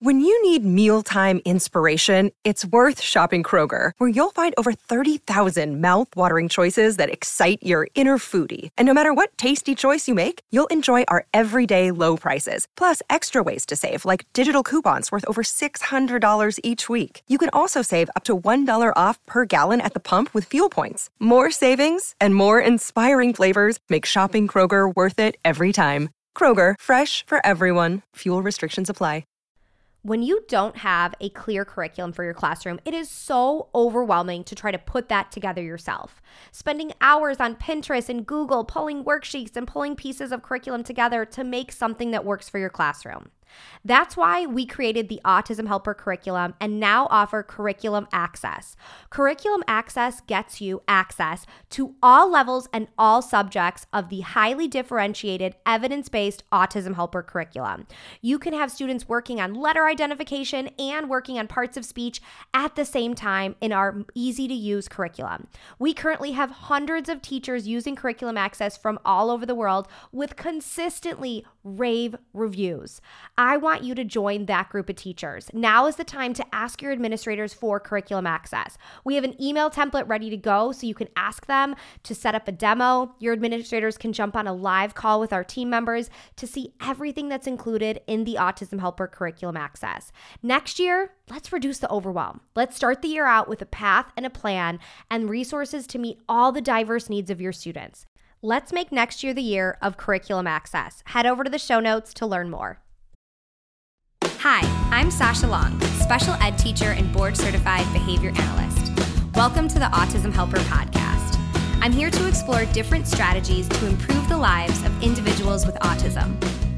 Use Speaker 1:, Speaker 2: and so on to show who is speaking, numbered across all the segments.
Speaker 1: When you need mealtime inspiration, it's worth shopping Kroger, where you'll find over 30,000 mouth-watering choices that excite your inner foodie. And no matter what tasty choice you make, you'll enjoy our everyday low prices, plus extra ways to save, like digital coupons worth over $600 each week. You can also save up to $1 off per gallon at the pump with fuel points. More savings and more inspiring flavors make shopping Kroger worth it every time. Kroger, fresh for everyone. Fuel restrictions apply.
Speaker 2: When you don't have a clear curriculum for your classroom, it is so overwhelming to try to put that together yourself. Spending hours on Pinterest and Google pulling worksheets and pulling pieces of curriculum together to make something that works for your classroom. That's why we created the Autism Helper curriculum and now offer Curriculum Access. Curriculum Access gets you access to all levels and all subjects of the highly differentiated, evidence-based Autism Helper curriculum. You can have students working on letter identification and working on parts of speech at the same time in our easy-to-use curriculum. We currently have hundreds of teachers using Curriculum Access from all over the world with consistently rave reviews. I want you to join that group of teachers. Now is the time to ask your administrators for Curriculum Access. We have an email template ready to go, so you can ask them to set up a demo. Your administrators can jump on a live call with our team members to see everything that's included in the Autism Helper Curriculum Access. Next year, let's reduce the overwhelm. Let's start the year out with a path and a plan and resources to meet all the diverse needs of your students. Let's make next year the year of Curriculum Access. Head over to the show notes to learn more. Hi, I'm Sasha Long, special ed teacher and board-certified behavior analyst. Welcome to the Autism Helper podcast. I'm here to explore different strategies to improve the lives of individuals with autism.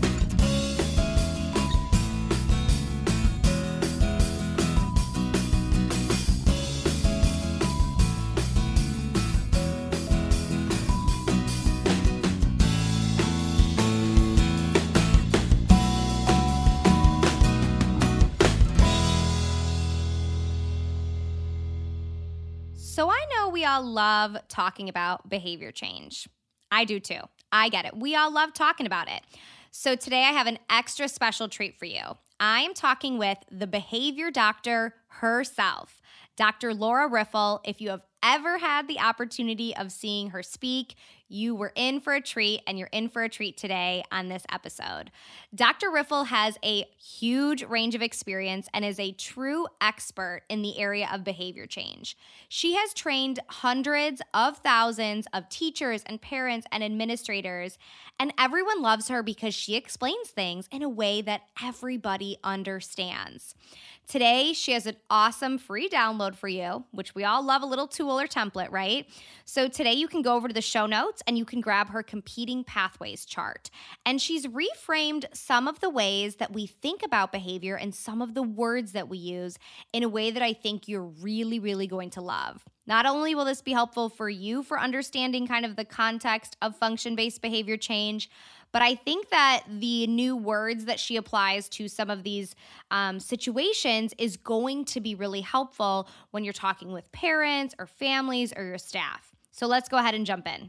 Speaker 2: So I know we all love talking about behavior change. I do too. I get it. We all love talking about it. So today I have an extra special treat for you. I am talking with the behavior doctor herself, Dr. Laura Riffel. If you have ever had the opportunity of seeing her speak, you were in for a treat, and you're in for a treat today on this episode. Dr. Riffel has a huge range of experience and is a true expert in the area of behavior change. She has trained hundreds of thousands of teachers and parents and administrators, and everyone loves her because she explains things in a way that everybody understands. Today, she has an awesome free download for you, which we all love a little tool or template, right? So today you can go over to the show notes and you can grab her competing pathways chart. And she's reframed some of the ways that we think about behavior and some of the words that we use in a way that I think you're really, really going to love. Not only will this be helpful for you for understanding kind of the context of function-based behavior change, but I think that the new words that she applies to some of these situations is going to be really helpful when you're talking with parents or families or your staff. So let's go ahead and jump in.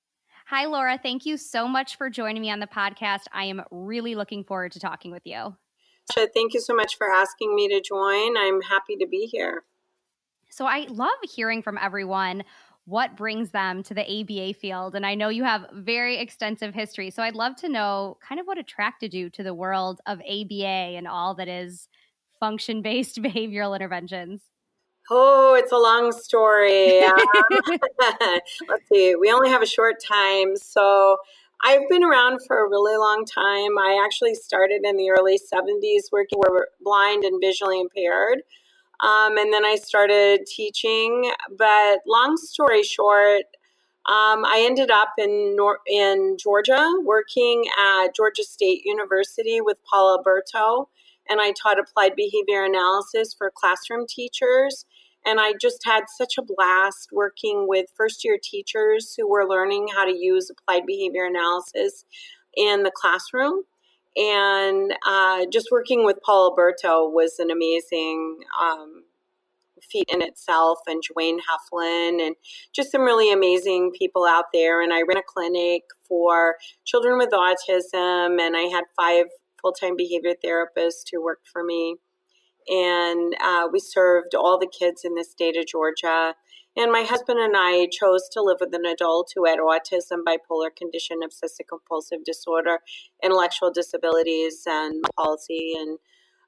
Speaker 2: Hi, Laura. Thank you so much for joining me on the podcast. I am really looking forward to talking with you.
Speaker 3: Thank you so much for asking me to join. I'm happy to be here.
Speaker 2: So I love hearing from everyone what brings them to the ABA field. And I know you have very extensive history. So I'd love to know kind of what attracted you to the world of ABA and all that is function-based behavioral interventions.
Speaker 3: Oh, it's a long story. Let's see. We only have a short time. So I've been around for a really long time. I actually started in the early 70s working where we're blind and visually impaired. And then I started teaching. But long story short, I ended up in Georgia working at Georgia State University with Paul Alberto. And I taught applied behavior analysis for classroom teachers. And I just had such a blast working with first-year teachers who were learning how to use applied behavior analysis in the classroom. And just working with Paul Alberto was an amazing feat in itself, and Joanne Heflin, and just some really amazing people out there. And I ran a clinic for children with autism, and I had full-time behavior therapist who worked for me. And we served all the kids in the state of Georgia. And my husband and I chose to live with an adult who had autism, bipolar condition, obsessive-compulsive disorder, intellectual disabilities, and palsy. And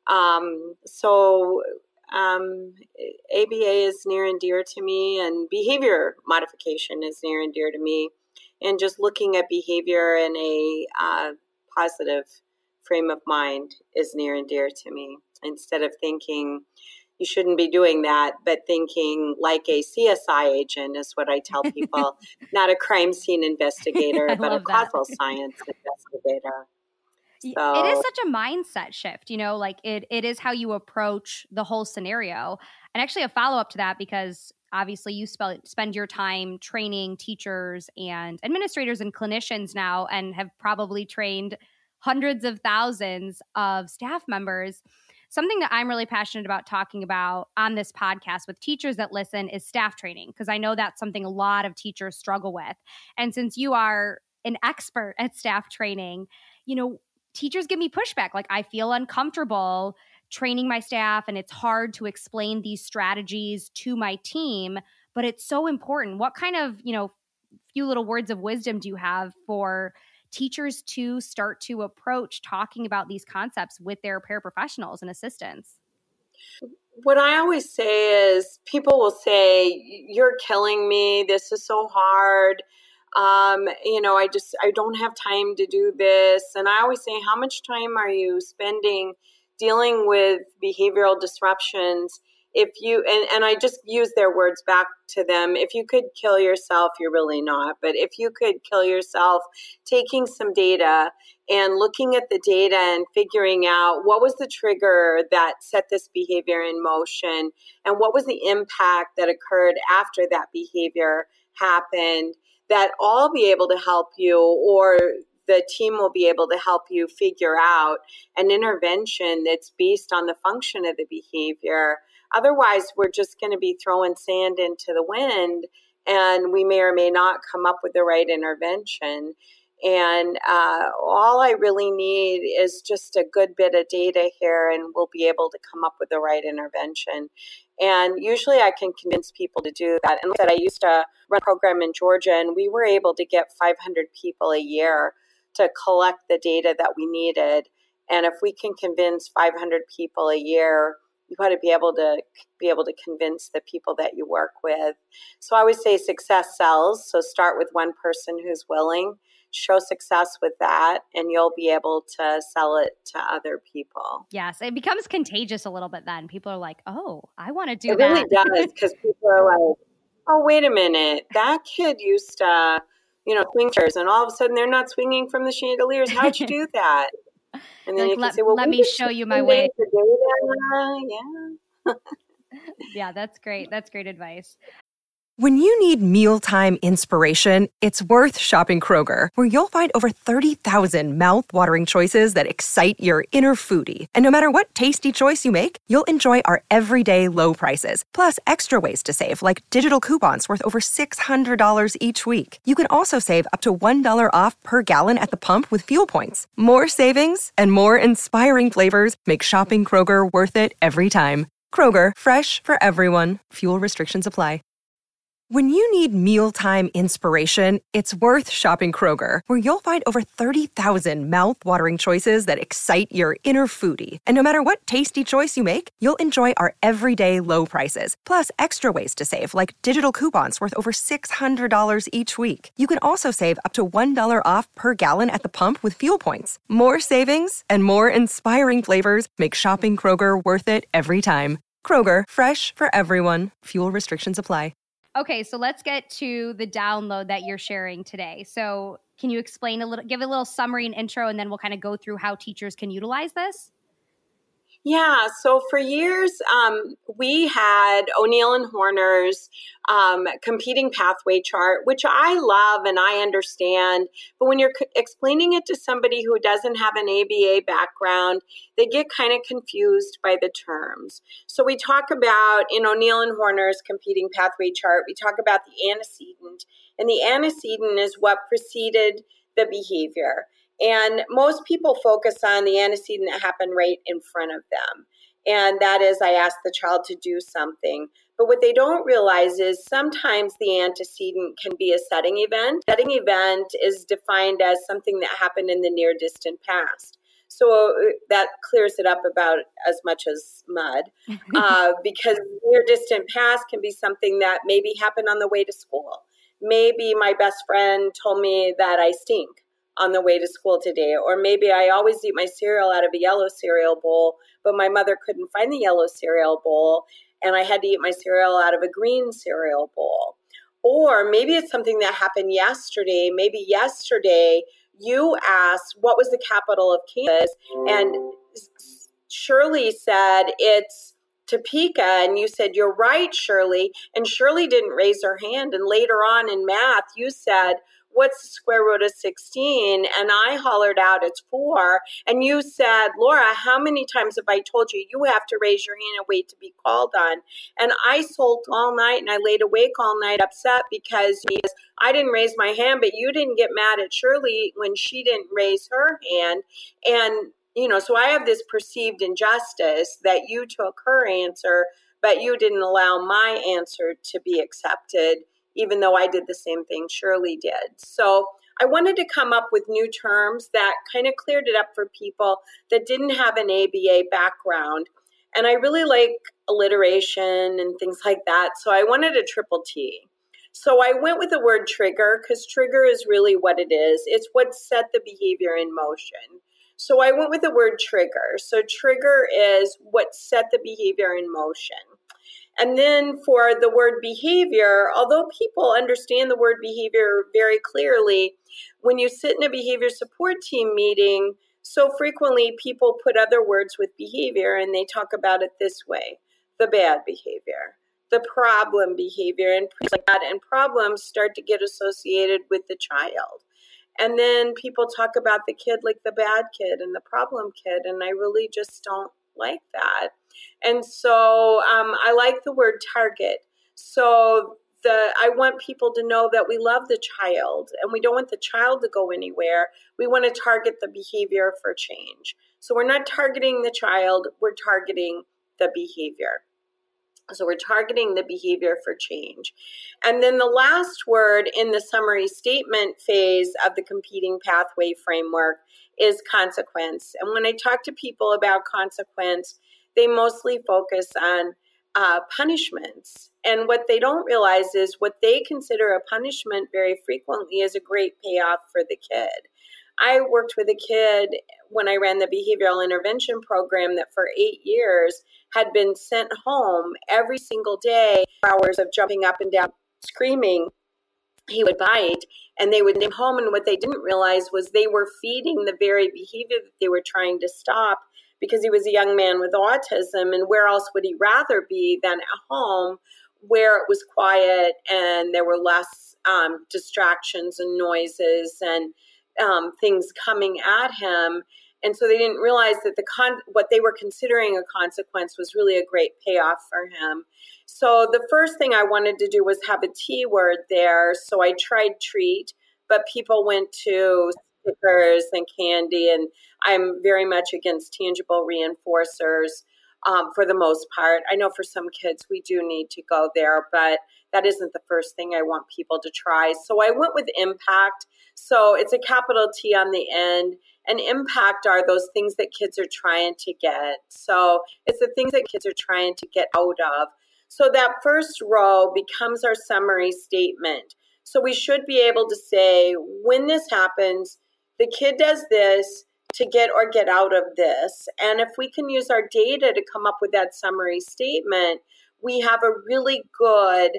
Speaker 3: ABA is near and dear to me, and behavior modification is near and dear to me. And just looking at behavior in a positive frame of mind is near and dear to me. Instead of thinking you shouldn't be doing that, but thinking like a CSI agent is what I tell people, not a crime scene investigator, but a causal science investigator.
Speaker 4: So, it is such a mindset shift, like it is how you approach the whole scenario. And actually a follow-up to that, because obviously you spend your time training teachers and administrators and clinicians now, and have probably trained hundreds of thousands of staff members. Something that I'm really passionate about talking about on this podcast with teachers that listen is staff training, because I know that's something a lot of teachers struggle with. And since you are an expert at staff training, teachers give me pushback. Like, I feel uncomfortable training my staff, and it's hard to explain these strategies to my team, but it's so important. What kind of, few little words of wisdom do you have for teachers to start to approach talking about these concepts with their paraprofessionals and assistants?
Speaker 3: What I always say is, people will say, "You're killing me. This is so hard. I don't have time to do this." And I always say, how much time are you spending dealing with behavioral disruptions? If you, and I just use their words back to them, if you could kill yourself, you're really not. But if you could kill yourself taking some data and looking at the data and figuring out what was the trigger that set this behavior in motion, and what was the impact that occurred after that behavior happened, that all be able to help you, or the team will be able to help you figure out an intervention that's based on the function of the behavior. Otherwise, we're just going to be throwing sand into the wind, and we may or may not come up with the right intervention. And all I really need is just a good bit of data here, and we'll be able to come up with the right intervention. And usually I can convince people to do that. And like I said, I used to run a program in Georgia, and we were able to get 500 people a year to collect the data that we needed. And if we can convince 500 people a year, you got to be able to convince the people that you work with. So I always say success sells. So start with one person who's willing, show success with that, and you'll be able to sell it to other people.
Speaker 4: Yes, it becomes contagious a little bit then. People are like, oh, I want to do
Speaker 3: that.
Speaker 4: It
Speaker 3: really does, because people are like, oh, wait a minute, that kid used to, swing chairs, and all of a sudden they're not swinging from the chandeliers. How'd you do that? And then
Speaker 4: like,
Speaker 3: you can say, well,
Speaker 4: let me show you my way.
Speaker 3: Yeah.
Speaker 4: Yeah, that's great. That's great advice.
Speaker 1: When you need mealtime inspiration, it's worth shopping Kroger, where you'll find over 30,000 mouth-watering choices that excite your inner foodie. And no matter what tasty choice you make, you'll enjoy our everyday low prices, plus extra ways to save, like digital coupons worth over $600 each week. You can also save up to $1 off per gallon at the pump with fuel points. More savings and more inspiring flavors make shopping Kroger worth it every time. Kroger, fresh for everyone. Fuel restrictions apply. When you need mealtime inspiration, it's worth shopping Kroger, where you'll find over 30,000 mouth-watering choices that excite your inner foodie. And no matter what tasty choice you make, you'll enjoy our everyday low prices, plus extra ways to save, like digital coupons worth over $600 each week. You can also save up to $1 off per gallon at the pump with fuel points. More savings and more inspiring flavors make shopping Kroger worth it every time. Kroger, fresh for everyone. Fuel restrictions apply.
Speaker 4: Okay, so let's get to the download that you're sharing today. So can you explain give a little summary and intro, and then we'll kind of go through how teachers can utilize this?
Speaker 3: Yeah, so for years, we had O'Neill and Horner's competing pathway chart, which I love and I understand. But when you're explaining it to somebody who doesn't have an ABA background, they get kind of confused by the terms. So we talk about, in O'Neill and Horner's competing pathway chart, we talk about the antecedent. And the antecedent is what preceded the behavior. And most people focus on the antecedent that happened right in front of them. And that is, I asked the child to do something. But what they don't realize is sometimes the antecedent can be a setting event. Setting event is defined as something that happened in the near distant past. So that clears it up about as much as mud, because near distant past can be something that maybe happened on the way to school. Maybe my best friend told me that I stink on the way to school today, or maybe I always eat my cereal out of a yellow cereal bowl, but my mother couldn't find the yellow cereal bowl, and I had to eat my cereal out of a green cereal bowl. Or maybe it's something that happened yesterday. Maybe yesterday you asked, what was the capital of Kansas? And Shirley said, it's Topeka. And you said, you're right, Shirley. And Shirley didn't raise her hand. And later on in math, you said, what's the square root of 16? And I hollered out, it's 4. And you said, Laura, how many times have I told you, you have to raise your hand and wait to be called on? And I sulked all night, and I laid awake all night upset because I didn't raise my hand, but you didn't get mad at Shirley when she didn't raise her hand. And, so I have this perceived injustice that you took her answer, but you didn't allow my answer to be accepted, even though I did the same thing Shirley did. So I wanted to come up with new terms that kind of cleared it up for people that didn't have an ABA background. And I really like alliteration and things like that. So I wanted a triple T. So I went with the word trigger, because trigger is really what it is. It's what set the behavior in motion. So I went with the word trigger. So trigger is what set the behavior in motion. And then for the word behavior, although people understand the word behavior very clearly, when you sit in a behavior support team meeting, so frequently people put other words with behavior and they talk about it this way: the bad behavior, the problem behavior, and like that. And problems start to get associated with the child. And then people talk about the kid like the bad kid and the problem kid, and I really just don't like that. And so I like the word target. So I want people to know that we love the child and we don't want the child to go anywhere. We want to target the behavior for change. So we're not targeting the child, we're targeting the behavior. So we're targeting the behavior for change. And then the last word in the summary statement phase of the competing pathway framework is consequence. And when I talk to people about consequence, they mostly focus on punishments. And what they don't realize is what they consider a punishment very frequently is a great payoff for the kid. I worked with a kid when I ran the behavioral intervention program that for 8 years had been sent home every single day, hours of jumping up and down, screaming. He would bite, and they would name home. And what they didn't realize was they were feeding the very behavior that they were trying to stop, because he was a young man with autism. And where else would he rather be than at home, where it was quiet and there were less distractions and noises and things coming at him. And so they didn't realize that what they were considering a consequence was really a great payoff for him. So the first thing I wanted to do was have a T word there. So I tried treat, but people went to stickers and candy, and I'm very much against tangible reinforcers for the most part. I know for some kids we do need to go there, but that isn't the first thing I want people to try. So I went with impact. So it's a capital T on the end. And impact are those things that kids are trying to get. So it's the things that kids are trying to get out of. So that first row becomes our summary statement. So we should be able to say, when this happens, the kid does this to get or get out of this. And if we can use our data to come up with that summary statement, we have a really good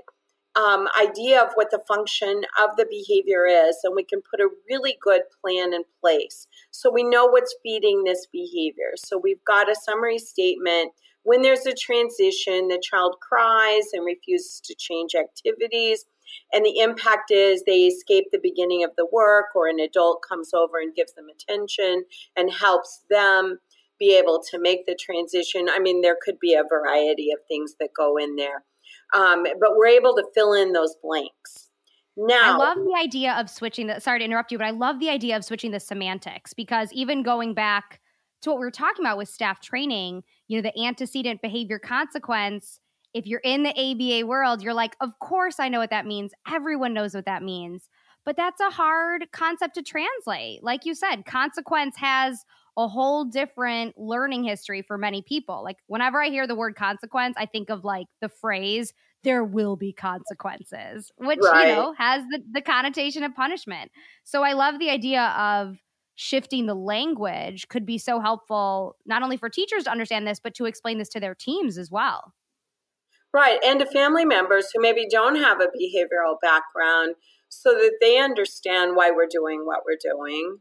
Speaker 3: idea of what the function of the behavior is, and we can put a really good plan in place. So we know what's feeding this behavior. So we've got a summary statement. When there's a transition, the child cries and refuses to change activities. And the impact is they escape the beginning of the work, or an adult comes over and gives them attention and helps them be able to make the transition. I mean, there could be a variety of things that go in there. But we're able to fill in those blanks. Now,
Speaker 4: I love the idea of switching sorry to interrupt you, but I love the idea of switching the semantics, because even going back to what we were talking about with staff training, the antecedent behavior consequence, if you're in the ABA world, you're like, of course I know what that means. Everyone knows what that means. But that's a hard concept to translate. Like you said, consequence has a whole different learning history for many people. Like whenever I hear the word consequence, I think of like the phrase, there will be consequences, which,
Speaker 3: right.
Speaker 4: has the connotation of punishment. So I love the idea of shifting the language could be so helpful, not only for teachers to understand this, but to explain this to their teams as well.
Speaker 3: Right. And to family members who maybe don't have a behavioral background, so that they understand why we're doing what we're doing,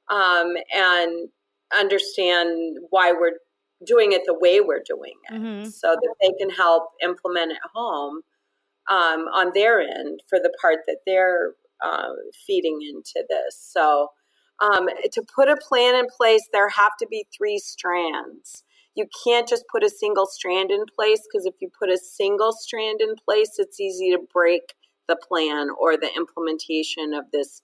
Speaker 3: and understand why we're doing it the way we're doing it, so that they can help implement at home on their end for the part that they're feeding into this. So to put a plan in place, there have to be 3 strands. You can't just put a single strand in place, because if you put a single strand in place, it's easy to break the plan or the implementation of this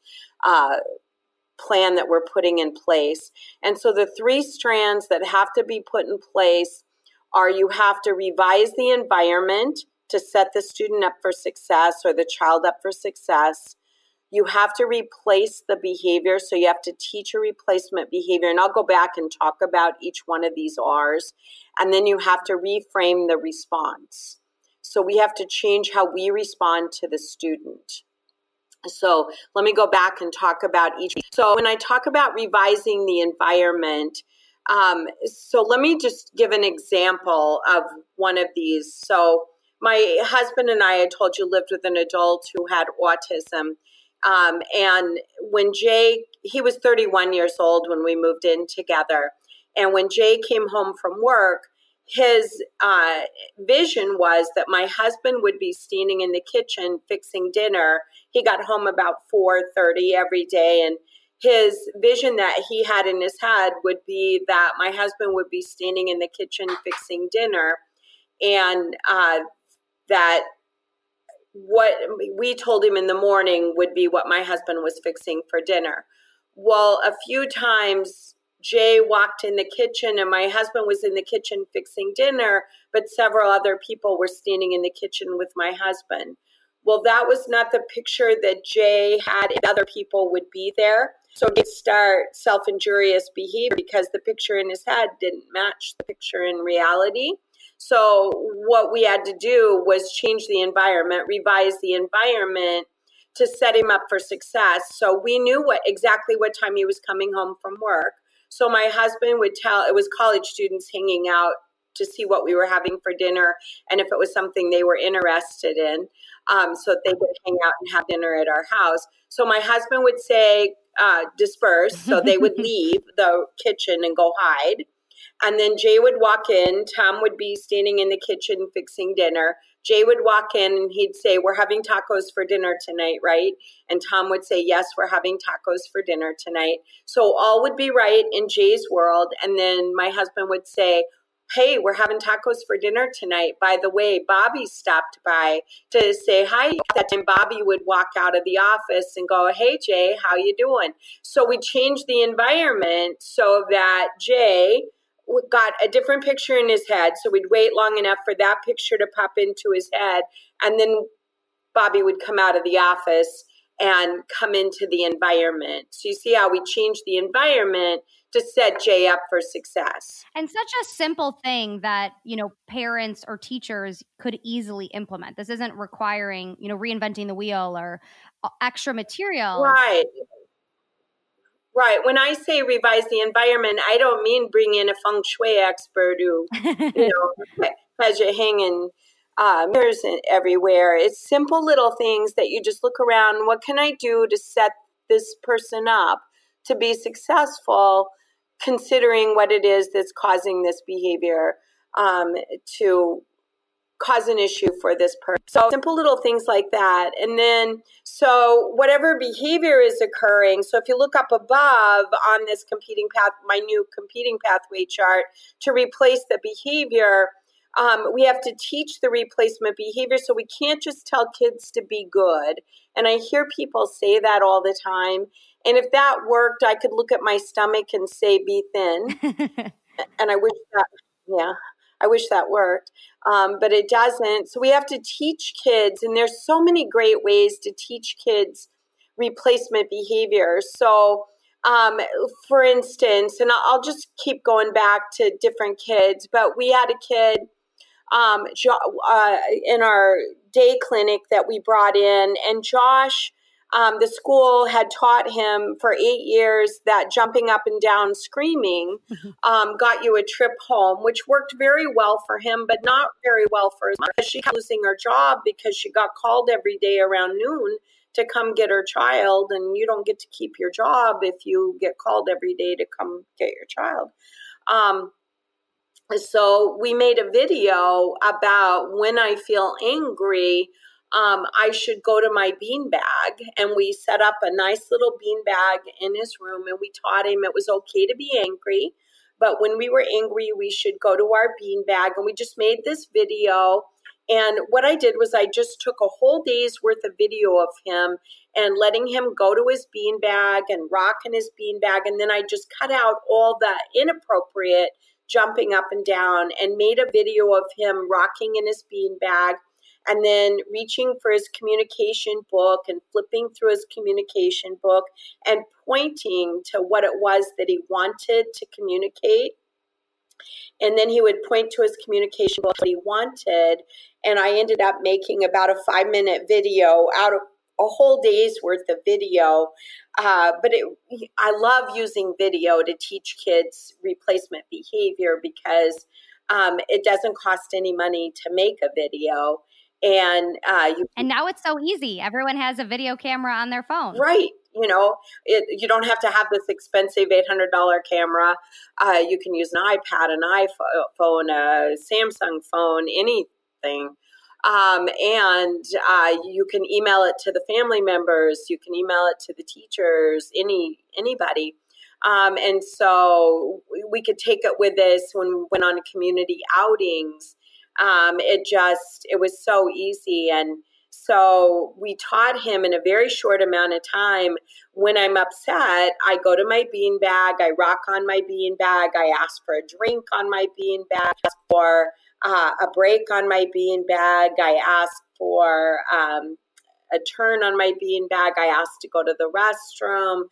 Speaker 3: plan that we're putting in place. And so the 3 strands that have to be put in place are, you have to revise the environment to set the student up for success or the child up for success. You have to replace the behavior. So you have to teach a replacement behavior. And I'll go back and talk about each one of these R's. And then you have to reframe the response. So we have to change how we respond to the student. So let me go back and talk about each. So when I talk about revising the environment, so let me just give an example of one of these. So my husband and I told you, lived with an adult who had autism. And when Jay, he was 31 years old when we moved in together. And when Jay came home from work, his vision was that my husband would be standing in the kitchen fixing dinner. He got home about 4:30 every day. And his vision that he had in his head would be that my husband would be standing in the kitchen fixing dinner. And that what we told him in the morning would be what my husband was fixing for dinner. Well, a few times Jay walked in the kitchen and my husband was in the kitchen fixing dinner, but several other people were standing in the kitchen with my husband. Well, that was not the picture that Jay had, and other people would be there. So he'd start self-injurious behavior because the picture in his head didn't match the picture in reality. So what we had to do was change the environment, revise the environment to set him up for success. So we knew exactly what time he was coming home from work. So my husband would tell, it was college students hanging out to see what we were having for dinner and if it was something they were interested in, so they would hang out and have dinner at our house. So my husband would say, disperse. So they would leave the kitchen and go hide. And then Jay would walk in. Tom would be standing in the kitchen fixing dinner. Jay would walk in and he'd say, we're having tacos for dinner tonight, right? And Tom would say, yes, we're having tacos for dinner tonight. So all would be right in Jay's world. And then my husband would say, hey, we're having tacos for dinner tonight. By the way, Bobby stopped by to say hi. At that time, Bobby would walk out of the office and go, hey, Jay, how you doing? So we changed the environment so that Jay got a different picture in his head. So we'd wait long enough for that picture to pop into his head. And then Bobby would come out of the office and come into the environment. So you see how we changed the environment to set Jay up for success.
Speaker 4: And such a simple thing that, parents or teachers could easily implement. This isn't requiring, reinventing the wheel or extra material.
Speaker 3: Right. Right. When I say revise the environment, I don't mean bring in a feng shui expert who, has you hanging mirrors everywhere. It's simple little things that you just look around. What can I do to set this person up to be successful, considering what it is that's causing this behavior to cause an issue for this person. So simple little things like that. And then, so whatever behavior is occurring, so if you look up above on this competing path, my new competing pathway chart, to replace the behavior, we have to teach the replacement behavior. So we can't just tell kids to be good. And I hear people say that all the time. And if that worked, I could look at my stomach and say, be thin. And I wish that worked. But it doesn't. So we have to teach kids. And there's so many great ways to teach kids replacement behavior. So, for instance, and I'll just keep going back to different kids, but we had a kid in our day clinic that we brought in, and Josh, the school had taught him for 8 years that jumping up and down screaming got you a trip home, which worked very well for him, but not very well for his mom. She kept losing her job because she got called every day around noon to come get her child, and you don't get to keep your job if you get called every day to come get your child. So we made a video about when I feel angry, I should go to my beanbag, and we set up a nice little beanbag in his room, and we taught him it was okay to be angry, but when we were angry, we should go to our beanbag, and we just made this video. And what I did was I just took a whole day's worth of video of him and letting him go to his beanbag and rock in his beanbag, and then I just cut out all the inappropriate jumping up and down and made a video of him rocking in his beanbag and then reaching for his communication book and flipping through his communication book and pointing to what it was that he wanted to communicate. And then he would point to his communication book what he wanted. And I ended up making about a 5-minute video out of a whole day's worth of video. But I love using video to teach kids replacement behavior because it doesn't cost any money to make a video. And
Speaker 4: now it's so easy. Everyone has a video camera on their phone.
Speaker 3: Right. You know, you don't have to have this expensive $800 camera. You can use an iPad, an iPhone, a Samsung phone, anything. And you can email it to the family members. You can email it to the teachers, anybody. And so we could take it with us when we went on community outings. It was so easy. And so we taught him in a very short amount of time. When I'm upset, I go to my beanbag, I rock on my beanbag, I ask for a drink on my beanbag, ask for a break on my beanbag, I ask for a turn on my beanbag, I asked to go to the restroom.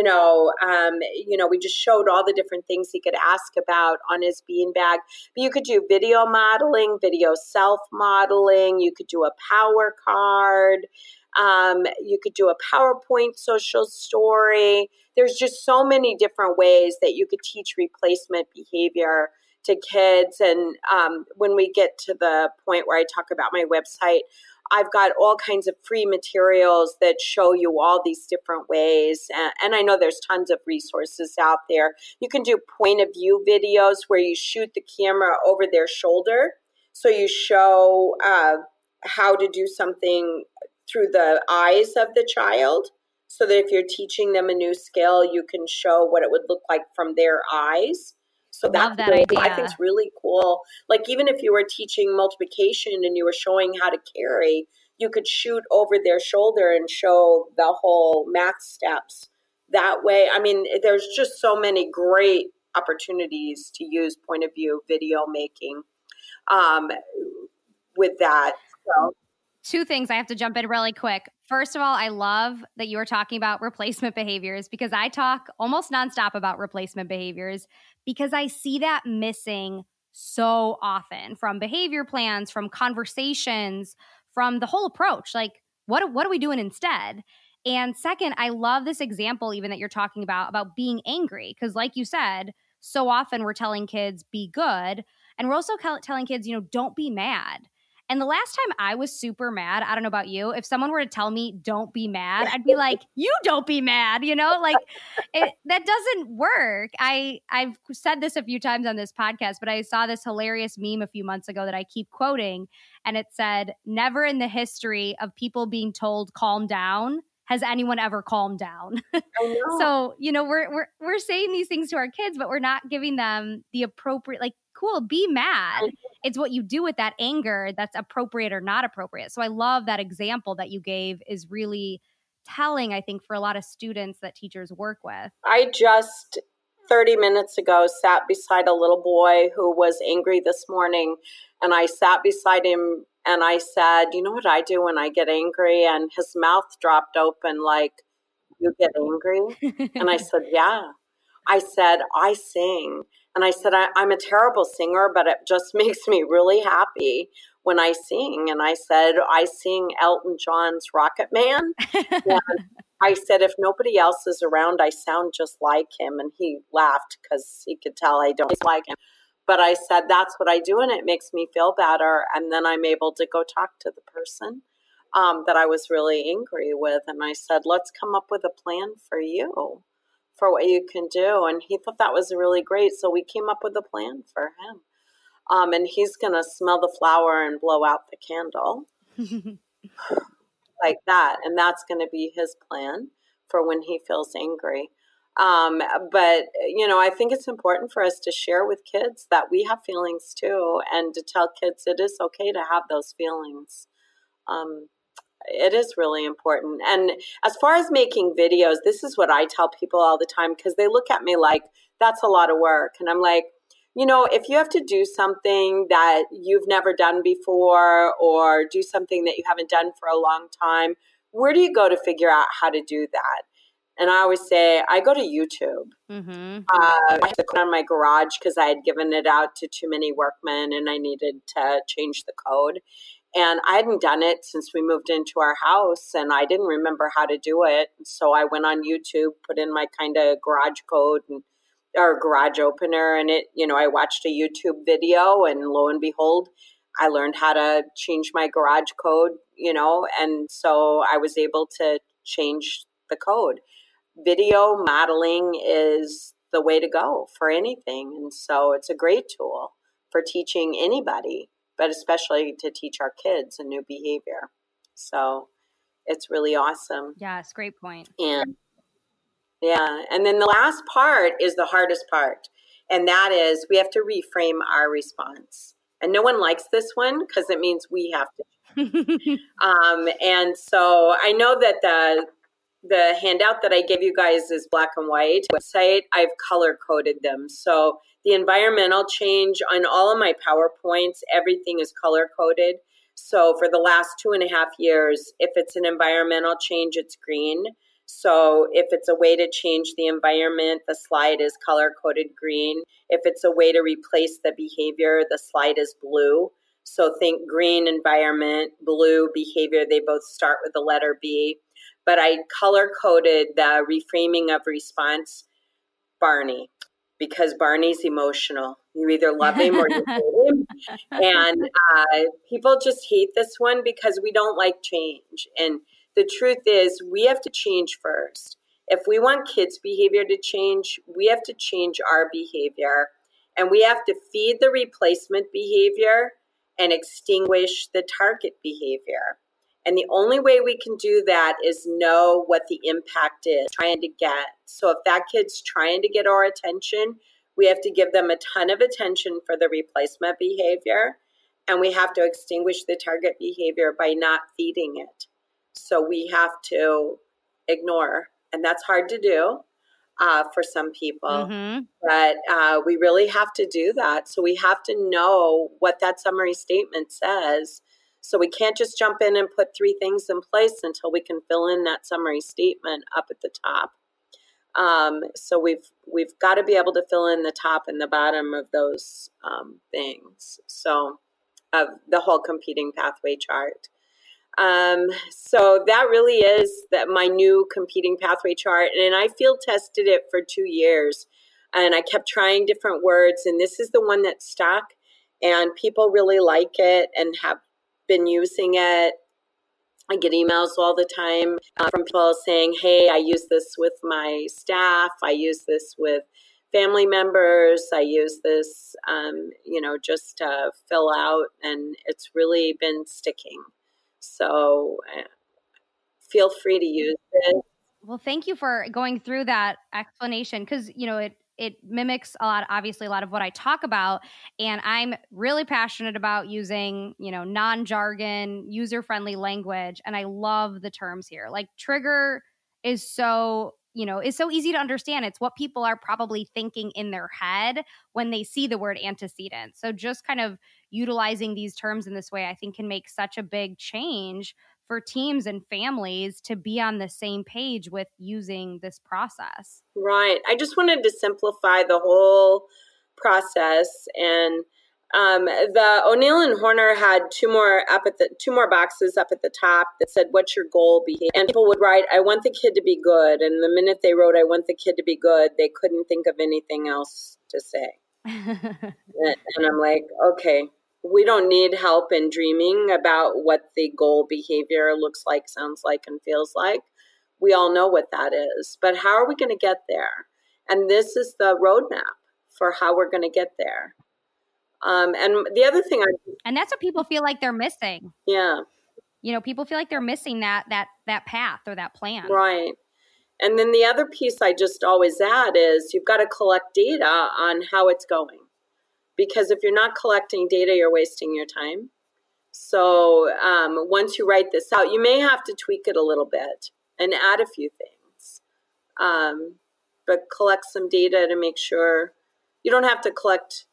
Speaker 3: We just showed all the different things he could ask about on his beanbag. But you could do video modeling, video self-modeling. You could do a power card. You could do a PowerPoint social story. There's just so many different ways that you could teach replacement behavior to kids. And when we get to the point where I talk about my website, I've got all kinds of free materials that show you all these different ways. And I know there's tons of resources out there. You can do point of view videos where you shoot the camera over their shoulder. So you show how to do something through the eyes of the child. So that if you're teaching them a new skill, you can show what it would look like from their eyes. So
Speaker 4: that idea.
Speaker 3: I think it's really cool. Like even if you were teaching multiplication and you were showing how to carry, you could shoot over their shoulder and show the whole math steps that way. I mean, there's just so many great opportunities to use point of view video making with that. So.
Speaker 4: Two things I have to jump in really quick. First of all, I love that you were talking about replacement behaviors because I talk almost nonstop about replacement behaviors because I see that missing so often from behavior plans, from conversations, from the whole approach. Like, what are we doing instead? And second, I love this example even that you're talking about being angry because like you said, so often we're telling kids, be good. And we're also telling kids, don't be mad. And the last time I was super mad, I don't know about you, if someone were to tell me, don't be mad, I'd be like, you don't be mad, that doesn't work. I've said this a few times on this podcast, but I saw this hilarious meme a few months ago that I keep quoting. And it said, never in the history of people being told, calm down, has anyone ever calmed down? So, we're saying these things to our kids, but we're not giving them the appropriate, cool, be mad. It's what you do with that anger that's appropriate or not appropriate. So I love that example that you gave is really telling, I think, for a lot of students that teachers work with.
Speaker 3: I just 30 minutes ago sat beside a little boy who was angry this morning, and I sat beside him and I said, you know what I do when I get angry? And his mouth dropped open like, you get angry? And I said, yeah. I said, I sing. And I said, I'm a terrible singer, but it just makes me really happy when I sing. And I said, I sing Elton John's Rocket Man. And I said, if nobody else is around, I sound just like him. And he laughed because he could tell I don't like him. But I said, that's what I do, and it makes me feel better. And then I'm able to go talk to the person that I was really angry with. And I said, let's come up with a plan for you, for what you can do. And he thought that was really great. So we came up with a plan for him. And he's going to smell the flower and blow out the candle like that. And that's going to be his plan for when he feels angry. But, you know, I think it's important for us to share with kids that we have feelings too, and to tell kids it is okay to have those feelings. It is really important. And as far as making videos, this is what I tell people all the time, because they look at me like, that's a lot of work. And I'm like, you know, if you have to do something that you've never done before, or do something that you haven't done for a long time, where do you go to figure out how to do that? And I always say, I go to YouTube. I had to put on my garage because I had given it out to too many workmen and I needed to change the code. And I hadn't done it since we moved into our house, and I didn't remember how to do it. So I went on YouTube, put in my kind of garage code or garage opener, and it, you know, I watched a YouTube video, and lo and behold, I learned how to change my garage code, you know, and so I was able to change the code. Video modeling is the way to go for anything. And so it's a great tool for teaching anybody, but especially to teach our kids a new behavior. So it's really awesome.
Speaker 4: Yes, great point.
Speaker 3: And yeah. And then the last part is the hardest part. And that is we have to reframe our response. And no one likes this one because it means we have to. And so I know that the handout that I gave you guys is black and white. Website, I've color coded them. So the environmental change on all of my PowerPoints, everything is color coded. So for the last 2.5 years, if it's an environmental change, it's green. So if it's a way to change the environment, the slide is color coded green. If it's a way to replace the behavior, the slide is blue. So think green environment, blue behavior. They both start with the letter B. But I color-coded the reframing of response Barney, because Barney's emotional. You either love him or you hate him. And people just hate this one because we don't like change. And the truth is we have to change first. If we want kids' behavior to change, we have to change our behavior. And we have to feed the replacement behavior and extinguish the target behavior. And the only way we can do that is know what the impact is trying to get. So if that kid's trying to get our attention, we have to give them a ton of attention for the replacement behavior. And we have to extinguish the target behavior by not feeding it. So we have to ignore. And that's hard to do for some people. But we really have to do that. So we have to know what that summary statement says. So we can't just jump in and put 3 things in place until we can fill in that summary statement up at the top. So we've got to be able to fill in the top and the bottom of those things. So of the whole competing pathway chart. So that really is my new competing pathway chart. And I field tested it for 2 years. And I kept trying different words. And this is the one that stuck. And people really like it and have been using it. I get emails all the time from people saying, hey, I use this with my staff. I use this with family members. I use this, just to fill out. And it's really been sticking. So feel free to use it.
Speaker 4: Well, thank you for going through that explanation because, it mimics obviously a lot of what I talk about. And I'm really passionate about using, non-jargon, user-friendly language. And I love the terms here. Like trigger is so easy to understand. It's what people are probably thinking in their head when they see the word antecedent. So just kind of utilizing these terms in this way, I think can make such a big change for teams and families to be on the same page with using this process.
Speaker 3: Right. I just wanted to simplify the whole process. And the O'Neill and Horner had two more boxes up at the top that said, "What's your goal behavior?" And people would write, "I want the kid to be good." And the minute they wrote, "I want the kid to be good," they couldn't think of anything else to say. And I'm like, okay, we don't need help in dreaming about what the goal behavior looks like, sounds like, and feels like. We all know what that is. But how are we going to get there? And this is the roadmap for how we're going to get there. And the other thing
Speaker 4: and that's what people feel like they're missing.
Speaker 3: Yeah.
Speaker 4: People feel like they're missing that path or that plan.
Speaker 3: Right. And then the other piece I just always add is you've got to collect data on how it's going. Because if you're not collecting data, you're wasting your time. So once you write this out, you may have to tweak it a little bit and add a few things. But collect some data to make sure you don't have to collect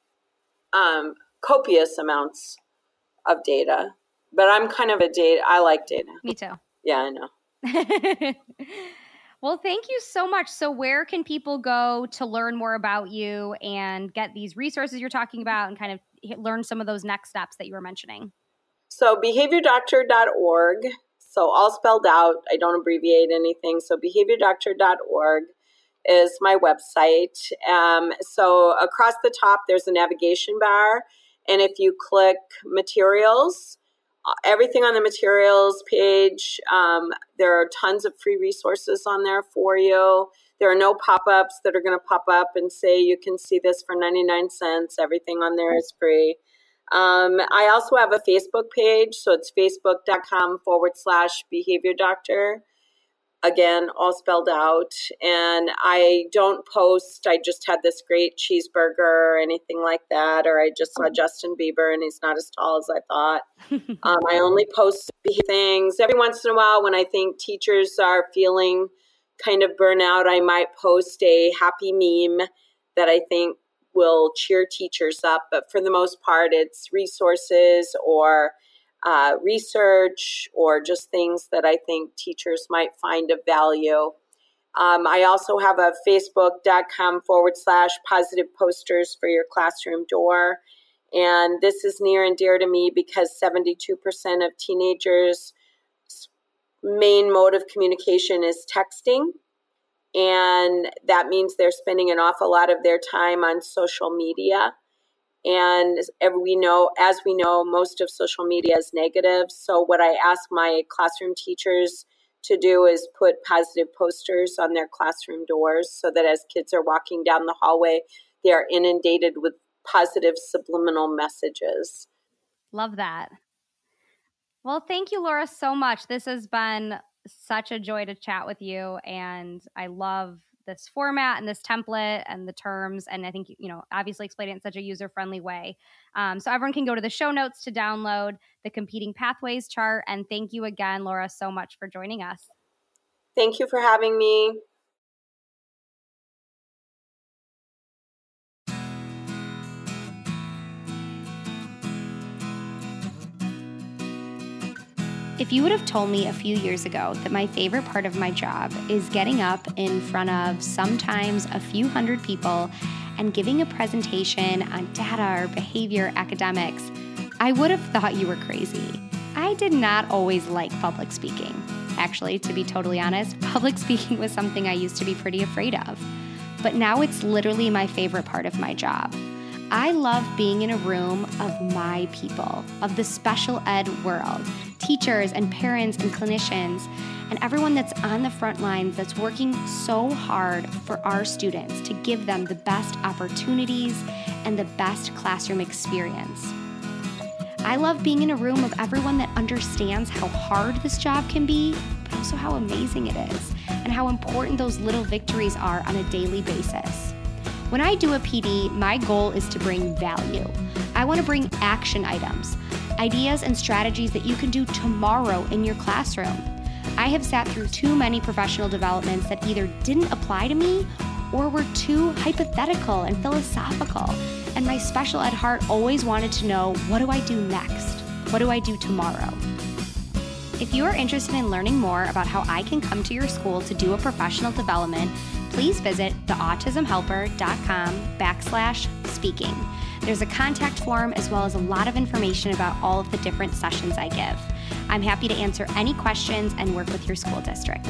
Speaker 3: copious amounts of data. But I'm kind of I like data.
Speaker 4: Me too.
Speaker 3: Yeah, I know.
Speaker 4: Well, thank you so much. So where can people go to learn more about you and get these resources you're talking about and kind of learn some of those next steps that you were mentioning?
Speaker 3: So behaviordoctor.org. So all spelled out. I don't abbreviate anything. So behaviordoctor.org is my website. So across the top, there's a navigation bar. And if you click materials, everything on the materials page, there are tons of free resources on there for you. There are no pop-ups that are going to pop up and say you can see this for 99 cents. Everything on there is free. I also have a Facebook page, so it's facebook.com/behaviordoctor. Again, all spelled out. And I don't post, I just had this great cheeseburger or anything like that, or I just saw Justin Bieber and he's not as tall as I thought. I only post things. Every once in a while when I think teachers are feeling kind of burnout, I might post a happy meme that I think will cheer teachers up. But for the most part, it's resources or research or just things that I think teachers might find of value. I also have a facebook.com/positive posters for your classroom door. And this is near and dear to me because 72% of teenagers' main mode of communication is texting. And that means they're spending an awful lot of their time on social media. And as we know, most of social media is negative. So what I ask my classroom teachers to do is put positive posters on their classroom doors so that as kids are walking down the hallway, they are inundated with positive subliminal messages.
Speaker 4: Love that. Well, thank you, Laura, so much. This has been such a joy to chat with you. And I love this format and this template and the terms. And I think, obviously explain it in such a user-friendly way. So everyone can go to the show notes to download the competing pathways chart. And thank you again, Laura, so much for joining us.
Speaker 3: Thank you for having me.
Speaker 2: If you would have told me a few years ago that my favorite part of my job is getting up in front of sometimes a few hundred people and giving a presentation on data or behavior academics, I would have thought you were crazy. I did not always like public speaking. Actually, to be totally honest, public speaking was something I used to be pretty afraid of. But now it's literally my favorite part of my job. I love being in a room of my people, of the special ed world, teachers and parents and clinicians, and everyone that's on the front lines that's working so hard for our students to give them the best opportunities and the best classroom experience. I love being in a room of everyone that understands how hard this job can be, but also how amazing it is, and how important those little victories are on a daily basis.
Speaker 4: When I do a PD, my goal is to bring value. I want to bring action items, ideas and strategies that you can do tomorrow in your classroom. I have sat through too many professional developments that either didn't apply to me or were too hypothetical and philosophical. And my special ed heart always wanted to know, what do I do next? What do I do tomorrow? If you are interested in learning more about how I can come to your school to do a professional development, please visit theautismhelper.com/speaking. There's a contact form as well as a lot of information about all of the different sessions I give. I'm happy to answer any questions and work with your school district.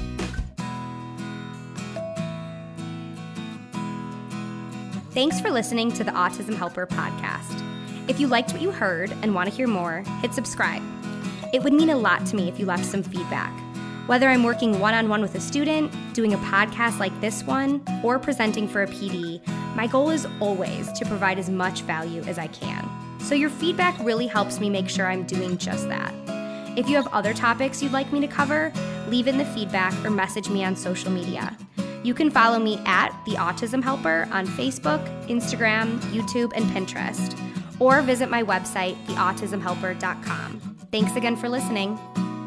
Speaker 4: Thanks for listening to the Autism Helper podcast. If you liked what you heard and want to hear more, hit subscribe. It would mean a lot to me if you left some feedback. Whether I'm working one-on-one with a student, doing a podcast like this one, or presenting for a PD, my goal is always to provide as much value as I can. So your feedback really helps me make sure I'm doing just that. If you have other topics you'd like me to cover, leave in the feedback or message me on social media. You can follow me at The Autism Helper on Facebook, Instagram, YouTube, and Pinterest, or visit my website, theautismhelper.com. Thanks again for listening.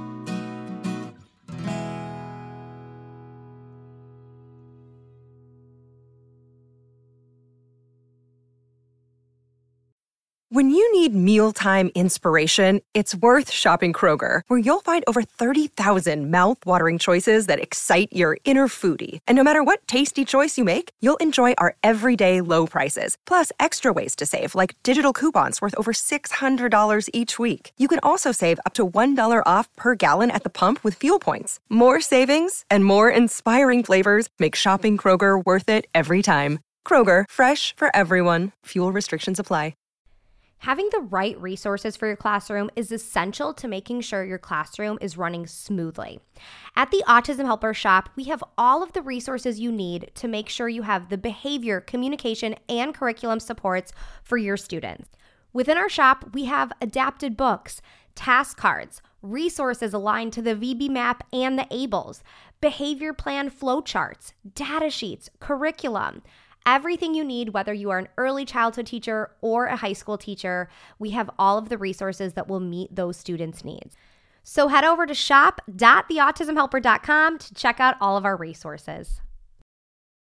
Speaker 1: When you need mealtime inspiration, it's worth shopping Kroger, where you'll find over 30,000 mouth-watering choices that excite your inner foodie. And no matter what tasty choice you make, you'll enjoy our everyday low prices, plus extra ways to save, like digital coupons worth over $600 each week. You can also save up to $1 off per gallon at the pump with fuel points. More savings and more inspiring flavors make shopping Kroger worth it every time. Kroger, fresh for everyone. Fuel restrictions apply.
Speaker 2: Having the right resources for your classroom is essential to making sure your classroom is running smoothly. At the Autism Helper Shop, we have all of the resources you need to make sure you have the behavior, communication, and curriculum supports for your students. Within our shop, we have adapted books, task cards, resources aligned to the VB map and the ABLES, behavior plan flowcharts, data sheets, curriculum. Everything you need, whether you are an early childhood teacher or a high school teacher, we have all of the resources that will meet those students' needs. So head over to shop.theautismhelper.com to check out all of our resources.